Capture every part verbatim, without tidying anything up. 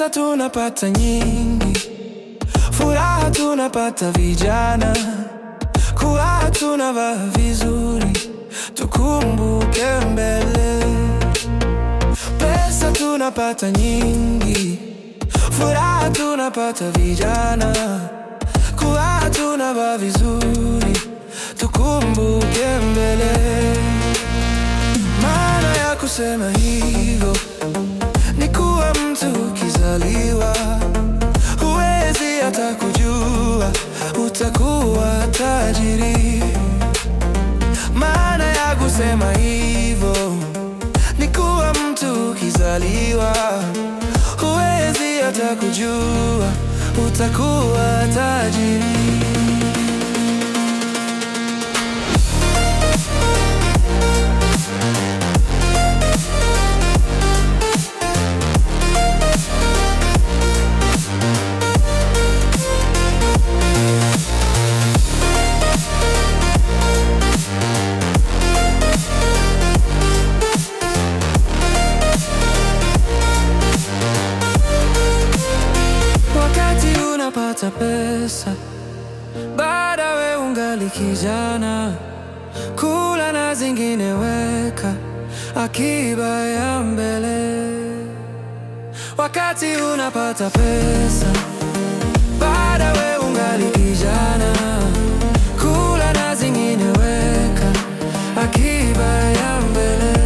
Pesa tunapata nyingi, furaha tunapata vijana, kuwa tunavaa vizuri, tukumbuke mbele. Pesa tunapata nyingi, furaha tunapata vijana, kuwa tunavaa vizuri, tukumbuke mbele. Maana ya kusema hivyo ni kuwa mtu ukizaliwa huwezi hata kujua utakuwa tajiri. Maana ya kusema hivyo ni kuwa mtu ukizaliwa huwezi hata kujua utakuwa tajiri. Unapata pesa baada we ungali kijana, kula na zingine weka akiba ya mbele. Wakati unapata pesa baada we ungali kijana, kula na zingine weka akiba ya mbele.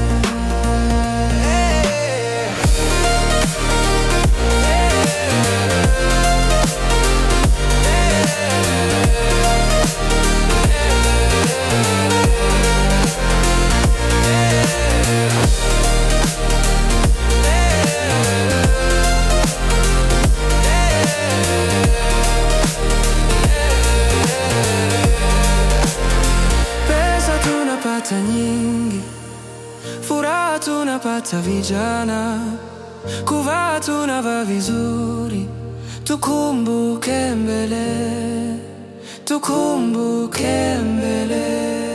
Tunapata nyingi, furaha tunapata vijana, kuvaa tunavaa vizuri, tukumbuke mbele, tukumbuke mbele.